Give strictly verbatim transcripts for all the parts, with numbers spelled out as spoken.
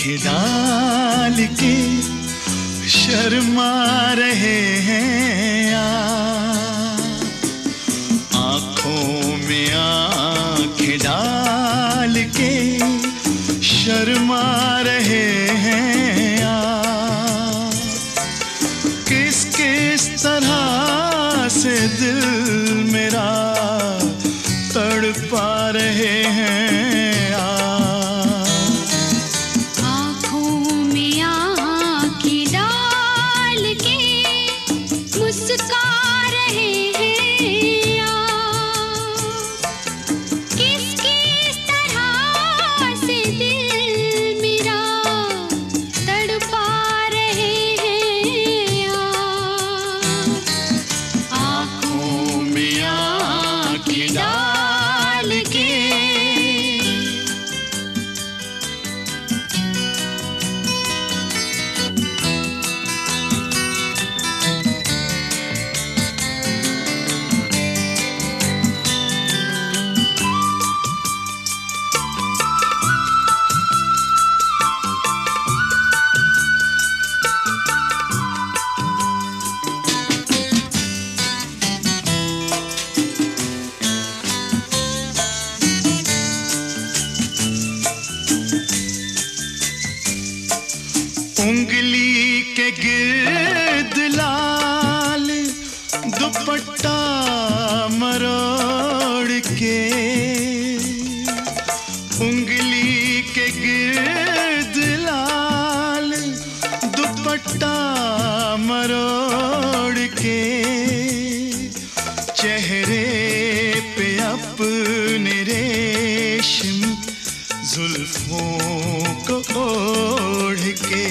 आंखें डाल के शर्मा रहे हैं आप, आंखों में आंखें डाल के शर्मा रहे हैं आप। किस किस तरह से दिल मेरा तड़पा रहे हैं आप। आँखों में आँखें डाल के मुस्का रहे हैं आप। किस किस तरह से दिल मेरा तड़पा रहे हैं आप। आँखों में आँखें डाल के उंगली के गिर्द लाल दुपट्टा मरोड़ के, उंगली के गिर्द लाल दुपट्टा मरोड़ के, चेहरे पे अपने रेशम जुल्फों को ओढ़ के,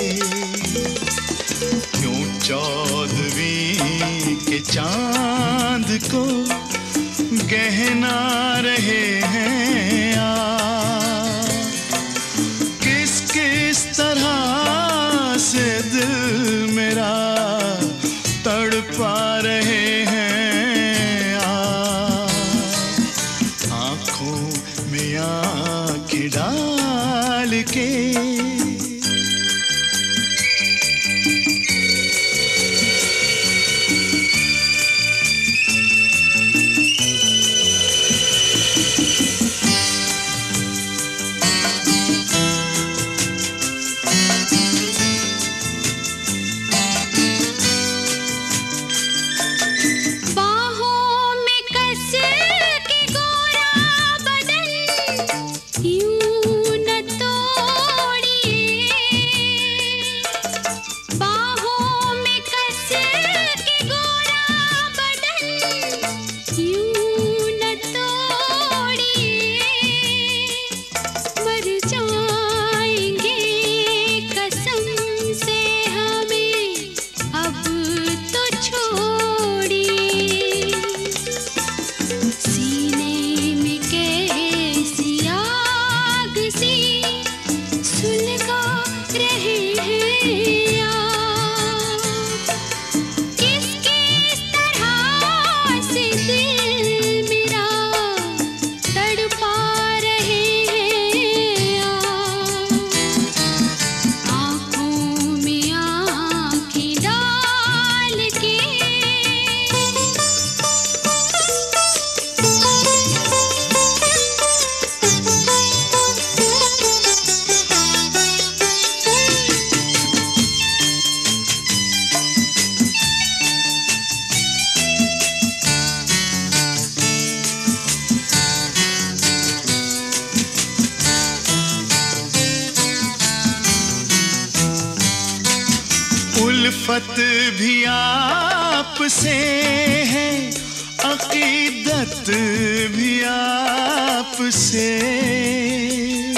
क्यों चौदहवीं के चांद को गहना रहे हैं आप। किस किस तरह से दिल मेरा तड़पा रहे हैं आप। आँखों में आँखें डाल के उल्फत भी आपसे है, अकीदत भी आपसे,